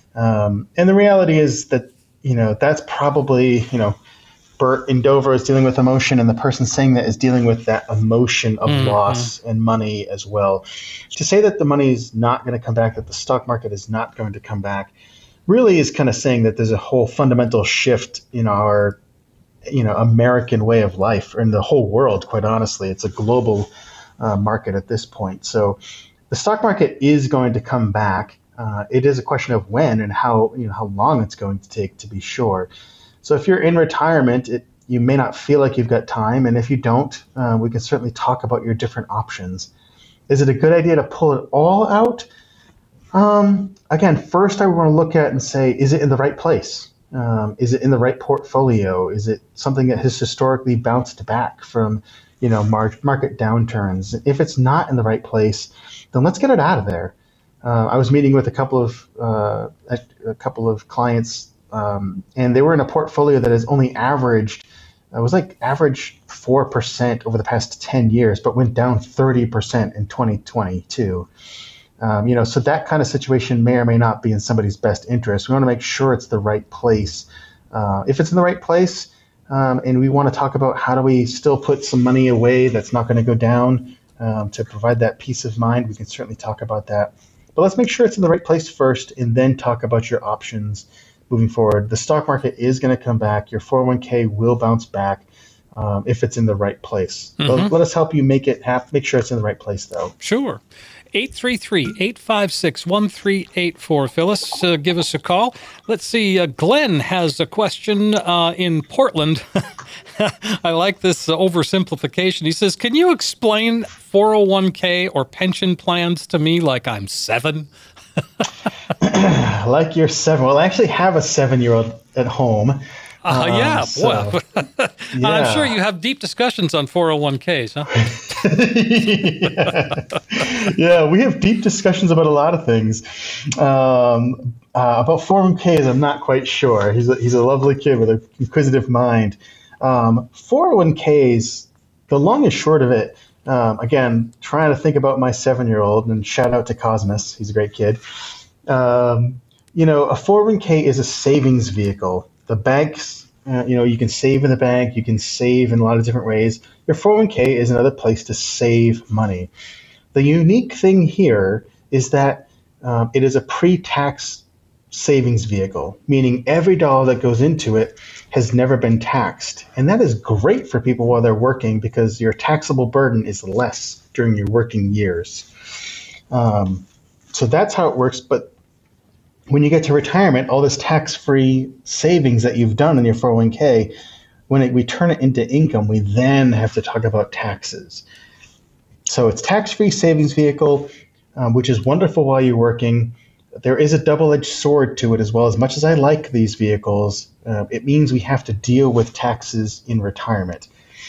Um, and the reality is that, you know, that's probably, you know, Bert in Dover is dealing with emotion, and the person saying that is dealing with that emotion of mm-hmm. loss and money as well. To say that the money is not going to come back, that the stock market is not going to come back, really is kind of saying that there's a whole fundamental shift in our, you know, American way of life, or in the whole world, quite honestly. It's a global uh, market at this point. So the stock market is going to come back. Uh, it is a question of when and how, you know, how long it's going to take, to be sure. So if you're in retirement, it, you may not feel like you've got time. And if you don't, uh, we can certainly talk about your different options. Is it a good idea to pull it all out? Um, again, first I want to look at and say, is it in the right place? Um, is it in the right portfolio? Is it something that has historically bounced back from, you know, mar- market downturns? If it's not in the right place, then let's get it out of there. Uh, I was meeting with a couple of uh, a, a couple of clients, um, and they were in a portfolio that has only averaged it was like average four percent over the past ten years, but went down thirty percent in twenty twenty-two. Um, you know, so that kind of situation may or may not be in somebody's best interest. We want to make sure it's the right place. Uh, if it's in the right place, um, and we want to talk about how do we still put some money away that's not going to go down um, to provide that peace of mind, we can certainly talk about that. But let's make sure it's in the right place first, and then talk about your options moving forward. The stock market is going to come back. Your four oh one k will bounce back um, if it's in the right place. Mm-hmm. Let, let us help you make it happen. Make sure it's in the right place, though. Sure. eight three three, eight five six, one three eight four. Phyllis, uh, give us a call. Let's see. Uh, Glenn has a question uh, in Portland. I like this uh, oversimplification. He says, can you explain four oh one k or pension plans to me like I'm seven? Like you're seven. Well, I actually have a seven-year-old at home. Uh, um, yeah, so, boy. yeah. I'm sure you have deep discussions on four oh one k's, huh? yeah. yeah, we have deep discussions about a lot of things. Um, uh, about four oh one k's, I'm not quite sure. He's a, he's a lovely kid with an inquisitive mind. Um, four oh one k's, the long and short of it, um, again, trying to think about my seven-year-old, and shout out to Cosmos. He's a great kid. Um, you know, a four oh one k is a savings vehicle. The banks, uh, you know, you can save in the bank. You can save in a lot of different ways. Your four oh one k is another place to save money. The unique thing here is that um, it is a pre-tax savings vehicle, meaning every dollar that goes into it has never been taxed. And that is great for people while they're working because your taxable burden is less during your working years. Um, so that's how it works. But when you get to retirement, all this tax-free savings that you've done in your four oh one k, when it, we turn it into income, we then have to talk about taxes. So it's tax-free savings vehicle, um, which is wonderful while you're working. There is a double-edged sword to it as well. As much as I like these vehicles, uh, it means we have to deal with taxes in retirement.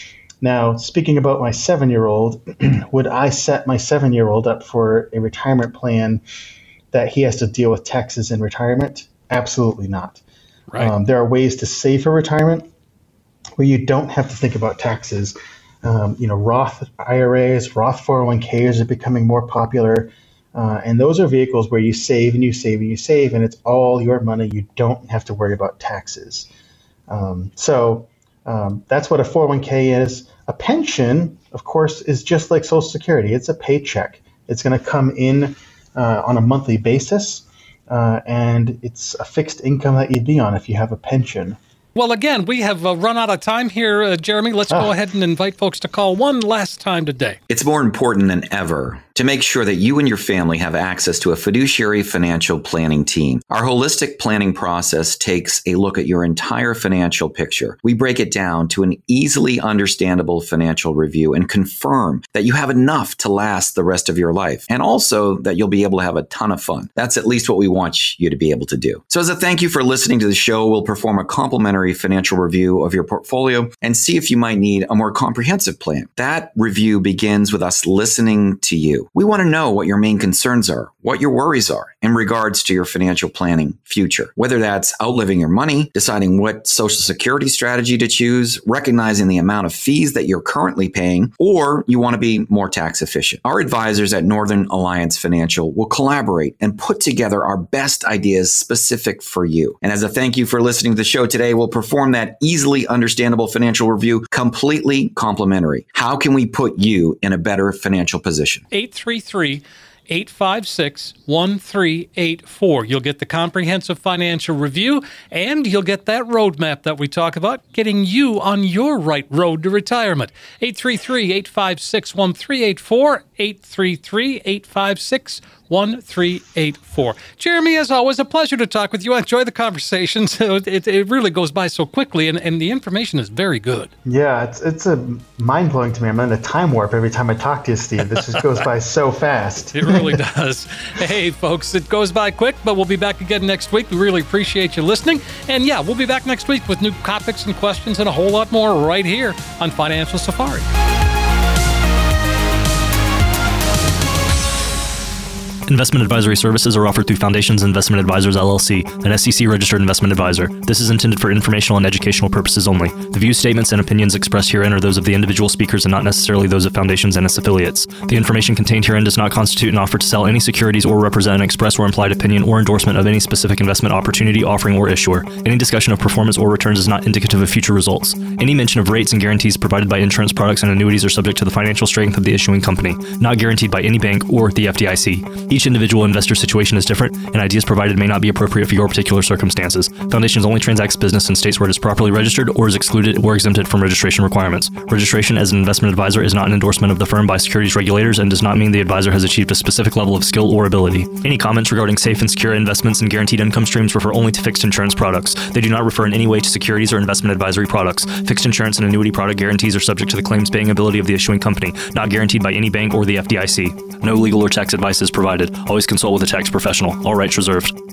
Now, speaking about my seven-year-old, would I set my seven-year-old up for a retirement plan that he has to deal with taxes in retirement? Absolutely not. Right. Um, there are ways to save for retirement where you don't have to think about taxes. Um, you know, Roth I R As, Roth four oh one k's are becoming more popular. Uh, and those are vehicles where you save and you save and you save, and it's all your money. You don't have to worry about taxes. Um, so um, that's what a four oh one k is. A pension, of course, is just like Social Security. It's a paycheck. It's going to come in uh, on a monthly basis, uh, and it's a fixed income that you'd be on if you have a pension. Well, again, we have uh, run out of time here, uh, Jeremy. Let's ah. go ahead and invite folks to call one last time today. It's more important than ever to make sure that you and your family have access to a fiduciary financial planning team. Our holistic planning process takes a look at your entire financial picture. We break it down to an easily understandable financial review and confirm that you have enough to last the rest of your life, and also that you'll be able to have a ton of fun. That's at least what we want you to be able to do. So as a thank you for listening to the show, we'll perform a complimentary financial review of your portfolio and see if you might need a more comprehensive plan. That review begins with us listening to you. We want to know what your main concerns are, what your worries are in regards to your financial planning future, whether that's outliving your money, deciding what Social Security strategy to choose, recognizing the amount of fees that you're currently paying, or you want to be more tax efficient. Our advisors at Northern Alliance Financial will collaborate and put together our best ideas specific for you. And as a thank you for listening to the show today, we'll perform that easily understandable financial review completely complimentary. How can we put you in a better financial position? eight three three, eight five six, one three eight four. You'll get the comprehensive financial review, and you'll get that roadmap that we talk about, getting you on your right road to retirement. eight three three, eight five six, one three eight four, eight three three, eight five six, one three eight four. Jeremy, as always, a pleasure to talk with you. I enjoy the conversation. So it, it really goes by so quickly, and, and the information is very good. Yeah, it's it's a mind-blowing to me. I'm in a time warp every time I talk to you, Steve. This just goes by so fast. It really does. Hey, folks, it goes by quick, but we'll be back again next week. We really appreciate you listening. And yeah, we'll be back next week with new topics and questions and a whole lot more right here on Financial Safari. Investment advisory services are offered through Foundations Investment Advisors, L L C, an S E C-registered investment advisor. This is intended for informational and educational purposes only. The views, statements, and opinions expressed herein are those of the individual speakers and not necessarily those of Foundations and its affiliates. The information contained herein does not constitute an offer to sell any securities or represent an express or implied opinion or endorsement of any specific investment opportunity, offering, or issuer. Any discussion of performance or returns is not indicative of future results. Any mention of rates and guarantees provided by insurance products and annuities are subject to the financial strength of the issuing company, not guaranteed by any bank or the F D I C. Each individual investor situation is different, and ideas provided may not be appropriate for your particular circumstances. Foundations only transacts business in states where it is properly registered or is excluded or exempted from registration requirements. Registration as an investment advisor is not an endorsement of the firm by securities regulators and does not mean the advisor has achieved a specific level of skill or ability. Any comments regarding safe and secure investments and guaranteed income streams refer only to fixed insurance products. They do not refer in any way to securities or investment advisory products. Fixed insurance and annuity product guarantees are subject to the claims-paying ability of the issuing company, not guaranteed by any bank or the F D I C. No legal or tax advice is provided. Always consult with a tax professional. All rights reserved.